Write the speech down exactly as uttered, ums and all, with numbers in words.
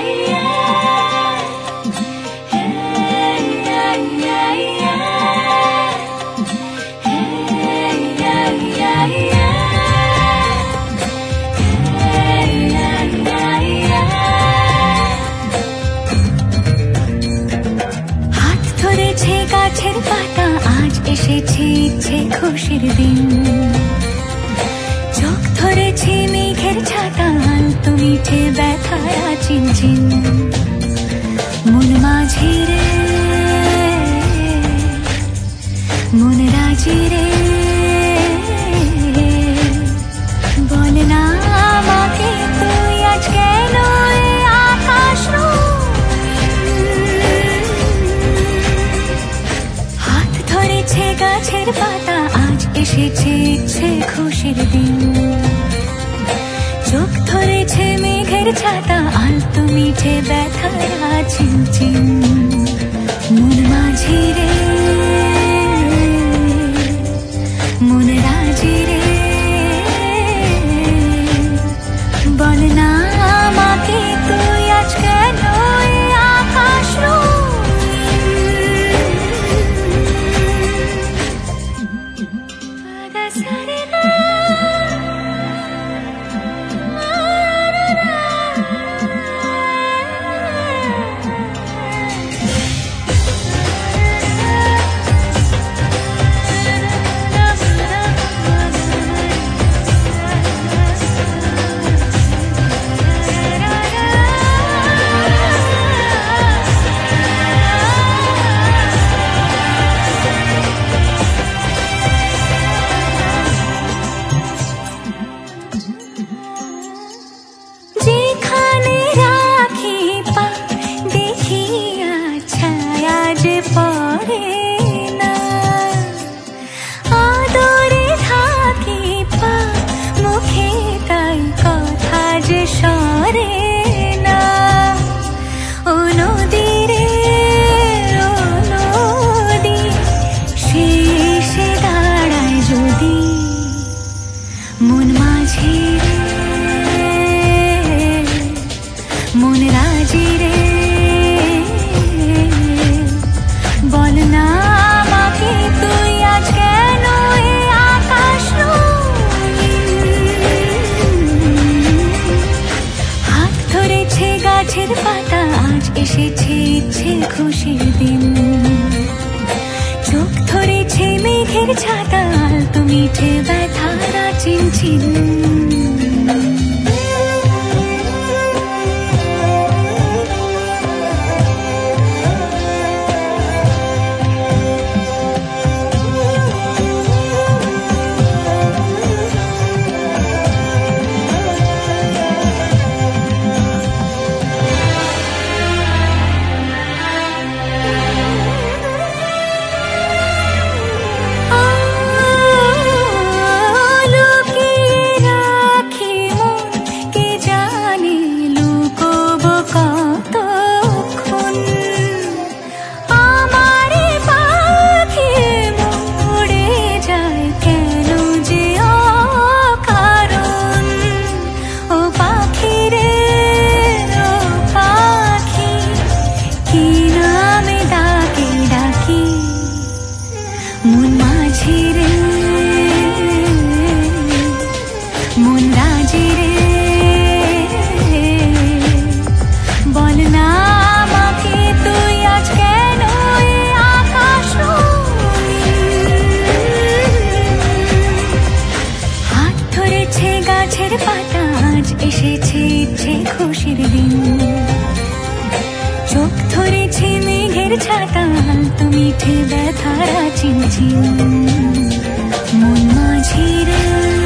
গাছের পাতা আজ এসেছে ইচ্ছে খুশির দিন, চোখ ধরেছে মেঘের ছাতা আলতো মিঠে ব্যথায় চিনচিন। মন মাঝি রে মন রাজি রে, বল না আমাকে তুই আজ কেন আকাশ গাছের পাতা আজ এসেছে ইচ্ছে খুশির দিন, চোখ ধরেছে মেঘের ছাতা আলতো মিঠে ব্যথায় চিনচিন। মন মাঝি রে মন রাজি রে, বল না আমাকে তুই আজ কেন আকাশ পাতা আজ এসেছে ইচ্ছে খুশির দিন, চোখ ধরেছে মেঘের ছাতা আলতো মিঠে ব্যথারা চিনচিন। মন মাঝি রে মন রাজি রে, বল না আমাকে তুই আজ কেন আকাশ হাত ধরেছে গাছের পাতা আজ এসেছে ইচ্ছে খুশির দিন, চোখ ধরেছে মেঘের ছাতা আলতো মিঠে ব্যথারা চিনচিন। মন মাঝি রে